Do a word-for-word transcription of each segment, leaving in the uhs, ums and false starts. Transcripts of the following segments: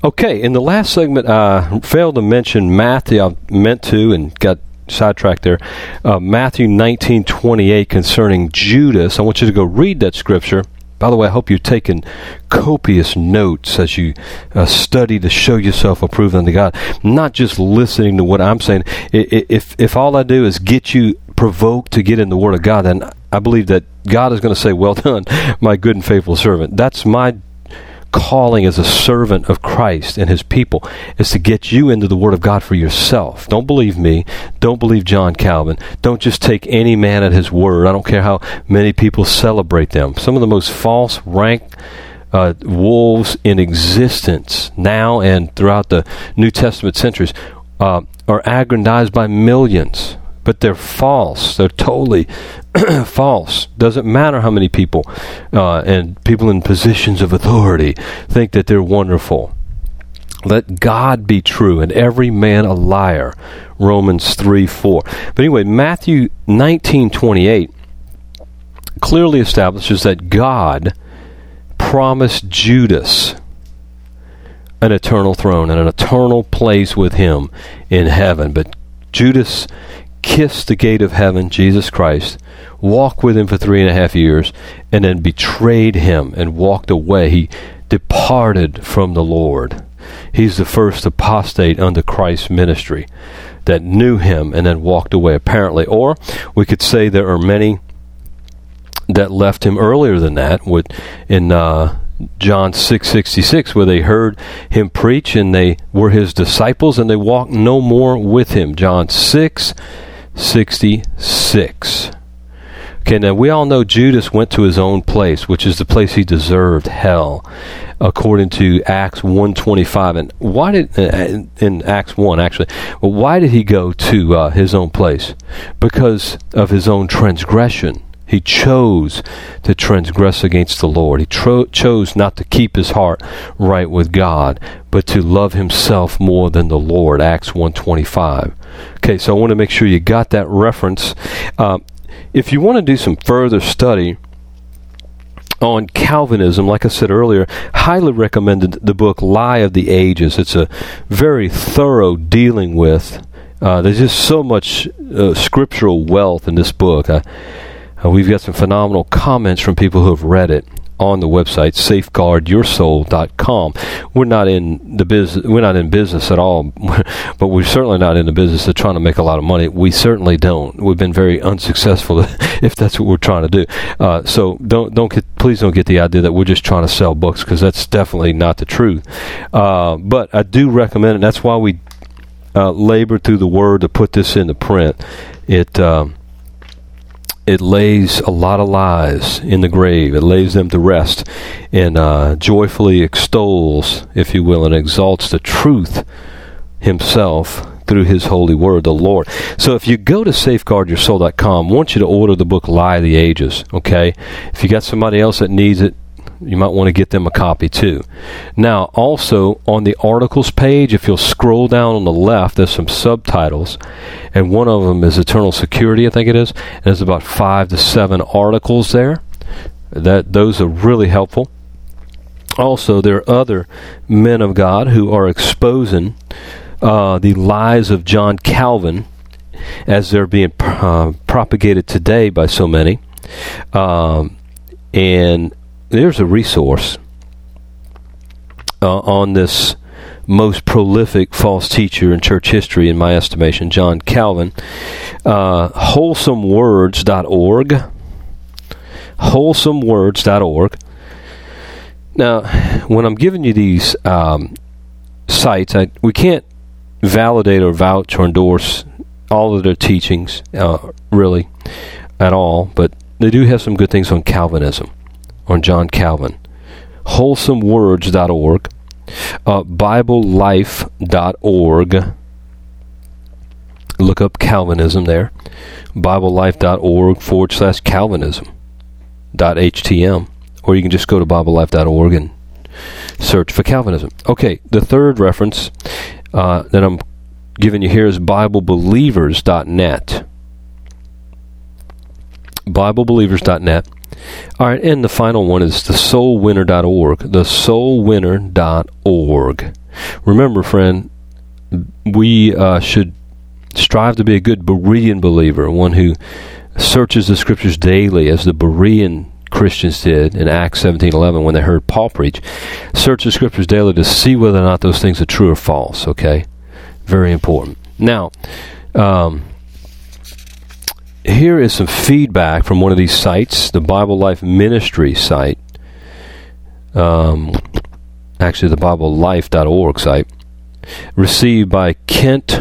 Okay, in the last segment, I failed to mention Matthew. I meant to and got sidetracked there. Uh, Matthew nineteen twenty-eight concerning Judas. I want you to go read that scripture. By the way, I hope you're taking copious notes as you uh, study to show yourself approved unto God, not just listening to what I'm saying. If, if all I do is get you provoked to get in the Word of God, then I believe that God is going to say, well done, my good and faithful servant. That's my calling as a servant of Christ and his people, is to get you into the Word of God for yourself. Don't believe me. Don't believe John Calvin. Don't just take any man at his word. I don't care how many people celebrate them. Some of the most false, rank uh, wolves in existence now and throughout the New Testament centuries uh, are aggrandized by millions. But they're false. They're totally false. Doesn't matter how many people uh, and people in positions of authority think that they're wonderful. Let God be true and every man a liar. Romans three four. But anyway, Matthew nineteen twenty-eight clearly establishes that God promised Judas an eternal throne and an eternal place with him in heaven. But Judas kissed the gate of heaven, Jesus Christ, walked with him for three and a half years, and then betrayed him and walked away. He departed from the Lord. He's the first apostate under Christ's ministry that knew him and then walked away, apparently. Or we could say there are many that left him earlier than that, with in uh, John six sixty-six, where they heard him preach and they were his disciples and they walked no more with him. John six sixty-six. Okay, now we all know Judas went to his own place, which is the place he deserved, hell, according to Acts one twenty-five. And why did, uh, in Acts one actually, well, why did he go to uh, his own place? Because of his own transgression. He chose to transgress against the Lord. He tro- chose not to keep his heart right with God, but to love himself more than the Lord, Acts one twenty-five. Okay, so I want to make sure you got that reference. Uh, if you want to do some further study on Calvinism, like I said earlier, highly recommended the book Lie of the Ages. It's a very thorough dealing with. Uh, there's just so much uh, scriptural wealth in this book. I, Uh, we've got some phenomenal comments from people who have read it on the website safeguard your soul dot com. We're not in the business. We're not in business at all, but we're certainly not in the business of trying to make a lot of money. We certainly don't. We've been very unsuccessful, if that's what we're trying to do. Uh, so don't don't get please don't get the idea that we're just trying to sell books, because that's definitely not the truth. Uh, but I do recommend it. That's why we uh, labored through the Word to put this into print. It. Um, It lays a lot of lies in the grave. It lays them to rest and uh, joyfully extols, if you will, and exalts the truth himself through his holy word, the Lord. So if you go to safeguard your soul dot com, I want you to order the book Lie of the Ages, okay? If you got somebody else that needs it, you might want to get them a copy too. Now, also on the articles page, if you'll scroll down on the left, there's some subtitles, and one of them is Eternal Security, I think it is. And there's about five to seven articles there. That those are really helpful. Also, there are other men of God who are exposing uh, the lies of John Calvin as they're being uh, propagated today by so many. Um, and there's a resource uh, on this most prolific false teacher in church history, in my estimation, John Calvin. Uh, wholesome words dot org. wholesome words dot org. Now, when I'm giving you these um, sites, I, we can't validate or vouch or endorse all of their teachings, uh, really, at all, but they do have some good things on Calvinism, on John Calvin. wholesome words dot org, uh, bible life dot org. Look up Calvinism there. bible life dot org forward slash Calvinism dot H T M. Or you can just go to bible life dot org and search for Calvinism. Okay, the third reference uh, that I'm giving you here is bible believers dot net. bible believers dot net. All right, and the final one is the soul winner dot org. the soul winner dot org. Remember, friend, we uh, should strive to be a good Berean believer, one who searches the Scriptures daily, as the Berean Christians did in Acts seventeen eleven when they heard Paul preach. Search the Scriptures daily to see whether or not those things are true or false, okay? Very important. Now, um, here is some feedback from one of these sites, the Bible Life Ministry site. Um, actually, the Bible Life dot org site, received by Kent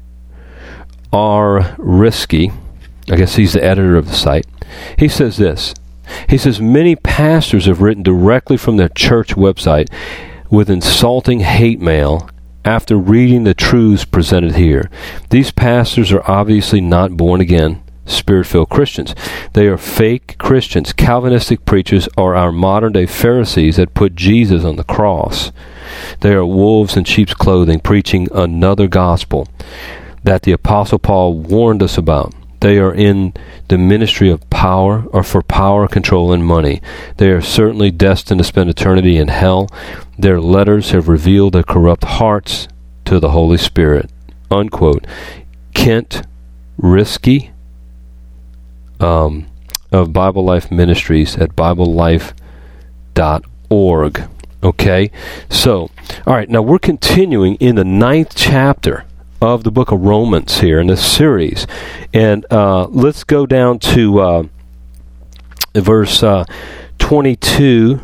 R. Risky. I guess he's the editor of the site. He says this. He says, many pastors have written directly from their church website with insulting hate mail after reading the truths presented here. These pastors are obviously not born again, Spirit-filled Christians. They are fake Christians, Calvinistic preachers, or our modern-day Pharisees that put Jesus on the cross. They are wolves in sheep's clothing, preaching another gospel that the Apostle Paul warned us about. They are in the ministry of power, or for power, control, and money. They are certainly destined to spend eternity in hell. Their letters have revealed their corrupt hearts to the Holy Spirit. Unquote. Kent Risky um, of Bible Life Ministries at Bible Life dot org. Okay? So, all right, now we're continuing in the ninth chapter of the book of Romans here in this series. And uh, let's go down to uh, verse uh, twenty-two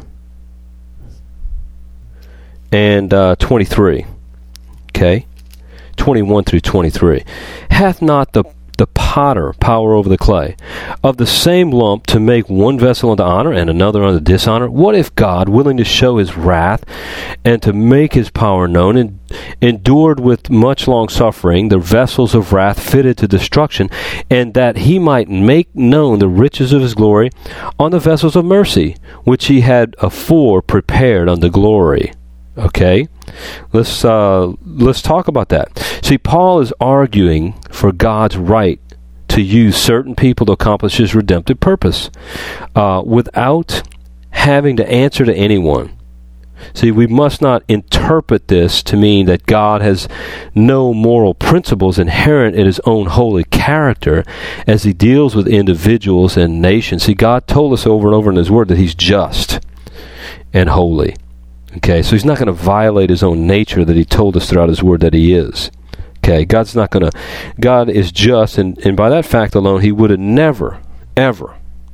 and uh, twenty-three. Okay? twenty-one through twenty-three. Hath not the the potter power over the clay, of the same lump to make one vessel unto honor and another unto dishonor? What if God, willing to show his wrath and to make his power known, and endured with much long suffering the vessels of wrath fitted to destruction, and that he might make known the riches of his glory on the vessels of mercy, which he had afore prepared unto glory? Okay, let's uh, let's talk about that. See, Paul is arguing for God's right to use certain people to accomplish his redemptive purpose uh, without having to answer to anyone. See, we must not interpret this to mean that God has no moral principles inherent in his own holy character as he deals with individuals and nations. See, God told us over and over in his word that he's just and holy. Okay, so he's not going to violate his own nature that he told us throughout his word that he is. Okay, God's not going to, God is just, and, and by that fact alone, he would have never, ever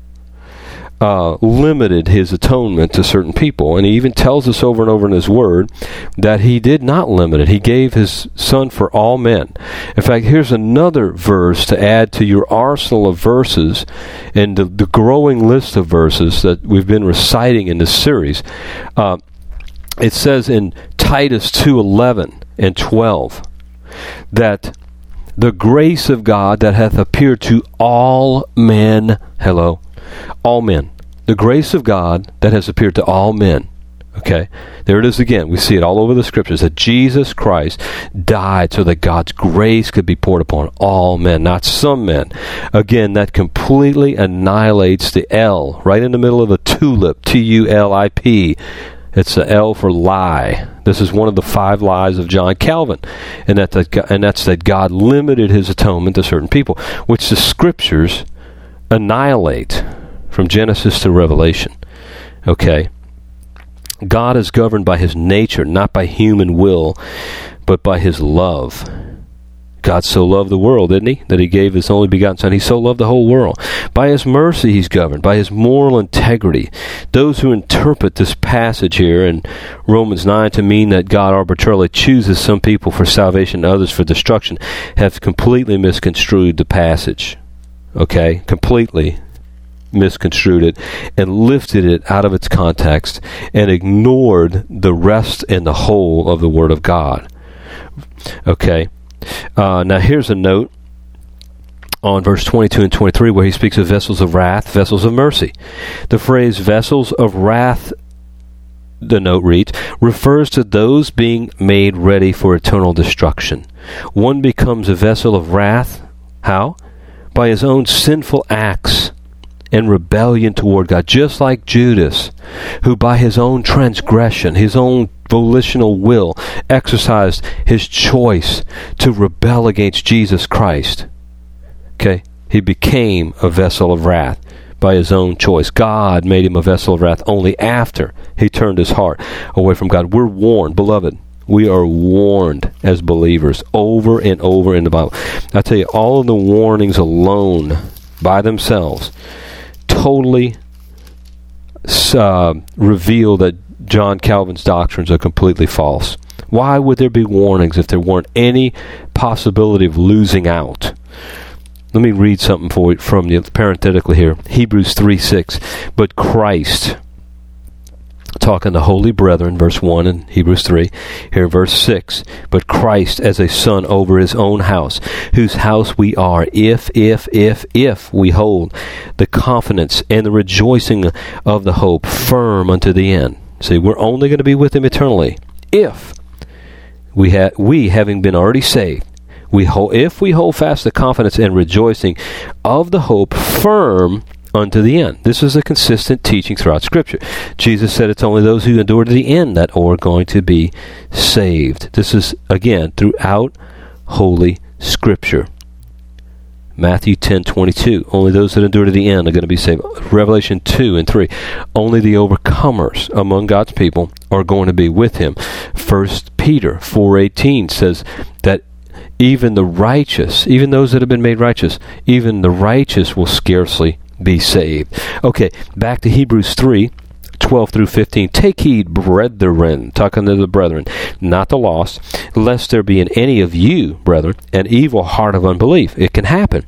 uh, limited his atonement to certain people. And he even tells us over and over in his word that he did not limit it. He gave his son for all men. In fact, here's another verse to add to your arsenal of verses and the, the growing list of verses that we've been reciting in this series. Uh, It says in Titus two eleven and twelve that the grace of God that hath appeared to all men, hello, all men, the grace of God that has appeared to all men, okay, there it is again, we see it all over the scriptures, that Jesus Christ died so that God's grace could be poured upon all men, not some men. Again, that completely annihilates the L, right in the middle of a tulip, T U L I P, it's the L for lie. This is one of the five lies of John Calvin, and that the, and that's that God limited his atonement to certain people, which the scriptures annihilate from Genesis to Revelation. Okay, God is governed by his nature, not by human will, but by his love. God so loved the world, didn't he? That he gave his only begotten Son. He so loved the whole world. By his mercy he's governed, by his moral integrity. Those who interpret this passage here in Romans nine to mean that God arbitrarily chooses some people for salvation and others for destruction have completely misconstrued the passage. Okay? Completely misconstrued it and lifted it out of its context and ignored the rest and the whole of the Word of God. Okay? Uh, now here's a note on verse twenty-two and twenty-three where he speaks of vessels of wrath, vessels of mercy. The phrase vessels of wrath, the note reads, refers to those being made ready for eternal destruction. One becomes a vessel of wrath, how? By his own sinful acts and rebellion toward God, just like Judas, who by his own transgression, his own volitional will, exercised his choice to rebel against Jesus Christ. Okay? He became a vessel of wrath by his own choice. God made him a vessel of wrath only after he turned his heart away from God. We're warned, beloved. We are warned as believers over and over in the Bible. I tell you, all of the warnings alone by themselves totally uh, reveal that John Calvin's doctrines are completely false. Why would there be warnings if there weren't any possibility of losing out? Let me read something for you from you parenthetically here. Hebrews three six. But Christ, talking to holy brethren, verse one in Hebrews three, here verse six, but Christ as a son over his own house, whose house we are, if, if, if, if we hold the confidence and the rejoicing of the hope firm unto the end. See, we're only going to be with him eternally if we, ha- we having been already saved, we hold, if we hold fast the confidence and rejoicing of the hope firm unto the end. This is a consistent teaching throughout Scripture. Jesus said it's only those who endure to the end that are going to be saved. This is, again, throughout Holy Scripture. Matthew ten twenty-two. Only those that endure to the end are going to be saved. Revelation two and three. Only the overcomers among God's people are going to be with him. First Peter four eighteen says that even the righteous, even those that have been made righteous, even the righteous will scarcely be saved. Okay, back to Hebrews three, twelve through fifteen. Take heed, brethren, talking to the brethren, not the lost, lest there be in any of you, brethren, an evil heart of unbelief. It can happen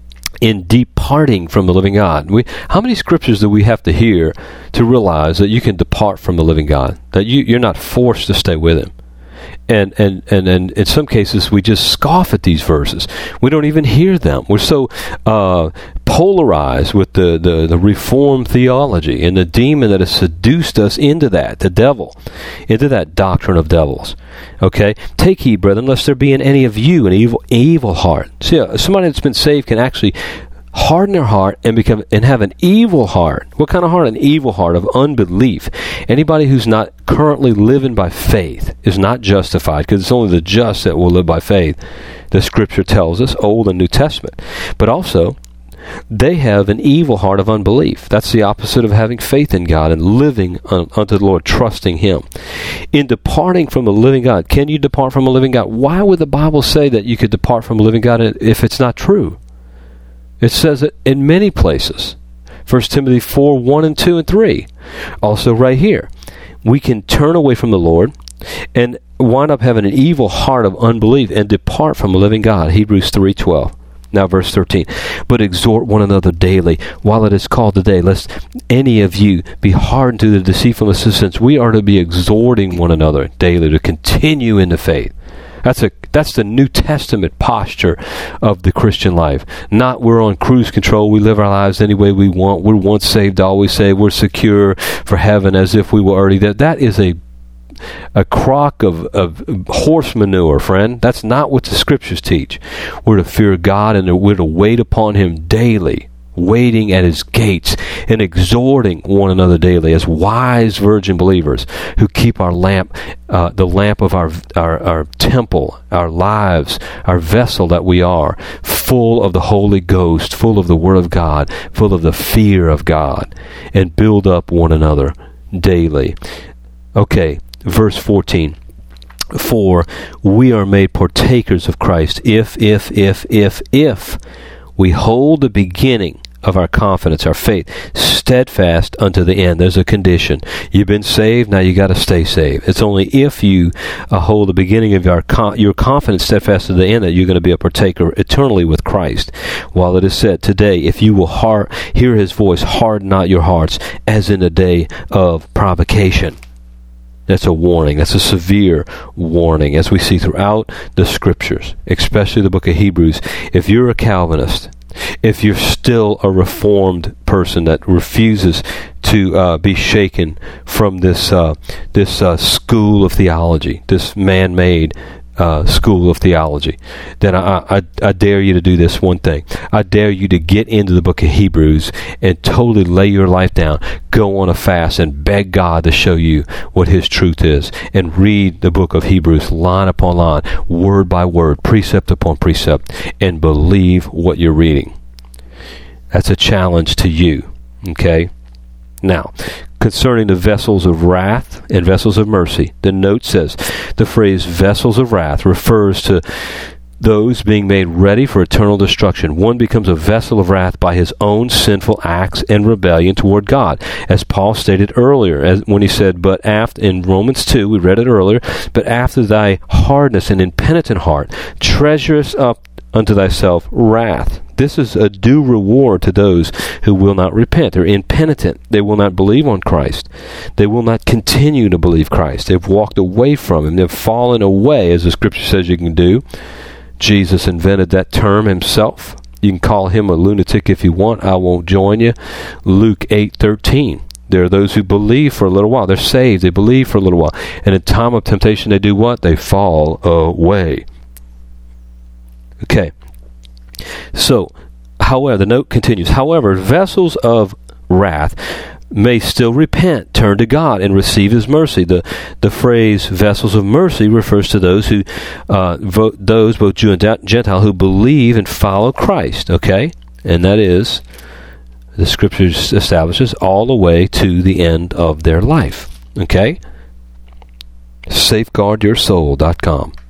in departing from the living God. We, how many scriptures do we have to hear to realize that you can depart from the living God, that you, you're not forced to stay with him? And, and, and, and in some cases, we just scoff at these verses. We don't even hear them. We're so uh, polarized with the, the, the Reformed theology and the demon that has seduced us into that, the devil, into that doctrine of devils. Okay? Take heed, brethren, lest there be in any of you an evil evil heart. See, uh, somebody that's been saved can actually harden their heart and become and have an evil heart. What kind of heart? An evil heart of unbelief. Anybody who's not currently living by faith is not justified, because it's only the just that will live by faith. The Scripture tells us, Old and New Testament. But also, they have an evil heart of unbelief. That's the opposite of having faith in God and living un- unto the Lord, trusting him. In departing from the living God, can you depart from a living God? Why would the Bible say that you could depart from a living God if it's not true? It says it in many places. First Timothy four, one and two and three. Also right here. We can turn away from the Lord and wind up having an evil heart of unbelief and depart from a living God. Hebrews three twelve. Now verse thirteen. But exhort one another daily while it is called today, lest any of you be hardened to the deceitfulness of sins. We are to be exhorting one another daily to continue in the faith. That's a that's the New Testament posture of the Christian life. Not we're on cruise control, we live our lives any way we want, we're once saved, always saved, we're secure for heaven as if we were already there. That is a a crock of, of horse manure, friend. That's not what the Scriptures teach. We're to fear God and we're to wait upon him daily, waiting at his gates and exhorting one another daily as wise virgin believers who keep our lamp, uh, the lamp of our, our our temple, our lives, our vessel that we are, full of the Holy Ghost, full of the Word of God, full of the fear of God, and build up one another daily. Okay, verse fourteen. For we are made partakers of Christ if, if, if, if, if we hold the beginning of our confidence, our faith, steadfast unto the end. There's a condition. You've been saved, now you got to stay saved. It's only if you uh, hold the beginning of your, con- your confidence steadfast to the end that you're going to be a partaker eternally with Christ. While it is said, today, if you will hear, hear his voice, harden not your hearts, as in the day of provocation. That's a warning. That's a severe warning, as we see throughout the Scriptures, especially the book of Hebrews. If you're a Calvinist, if you're still a Reformed person that refuses to uh, be shaken from this uh, this uh, school of theology, this man-made uh, school of theology, then I, I, I dare you to do this one thing. I dare you to get into the book of Hebrews and totally lay your life down. Go on a fast and beg God to show you what His truth is. And read the book of Hebrews line upon line, word by word, precept upon precept, and believe what you're reading. That's a challenge to you. Okay? Now, concerning the vessels of wrath and vessels of mercy, the note says the phrase vessels of wrath refers to those being made ready for eternal destruction. One becomes a vessel of wrath by his own sinful acts and rebellion toward God, as Paul stated earlier, as when he said, "But after," in Romans two, we read it earlier, "But after thy hardness and impenitent heart, treasurest up unto thyself wrath." This is a due reward to those who will not repent. They're impenitent. They will not believe on Christ. They will not continue to believe Christ. They've walked away from Him. They've fallen away, as the Scripture says you can do. Jesus invented that term Himself. You can call Him a lunatic if you want. I won't join you. Luke eight thirteen. There are those who believe for a little while. They're saved. They believe for a little while. And in time of temptation, they do what? They fall away. Okay. So, however, the note continues, however, vessels of wrath may still repent, turn to God, and receive His mercy. The the phrase vessels of mercy refers to those who, uh, vo- those both Jew and Gentile, who believe and follow Christ, okay? And that is, the Scriptures establishes, all the way to the end of their life, okay? safeguard your soul dot com